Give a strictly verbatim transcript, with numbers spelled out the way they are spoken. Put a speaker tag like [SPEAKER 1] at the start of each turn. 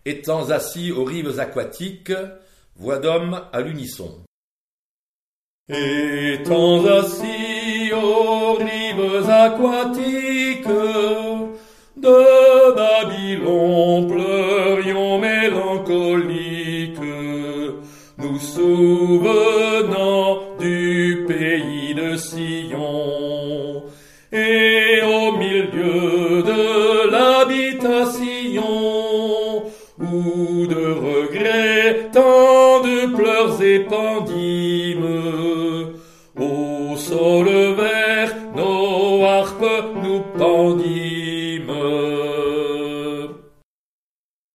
[SPEAKER 1] étant assis aux rives aquatiques, voix d'homme à l'unisson.
[SPEAKER 2] Étant assis aux rives aquatiques de Babylone, pleurions mélancoliques, nous souvenant du pays de Sion, et au milieu de l'habitation, où de regrets tant de pleurs épandis,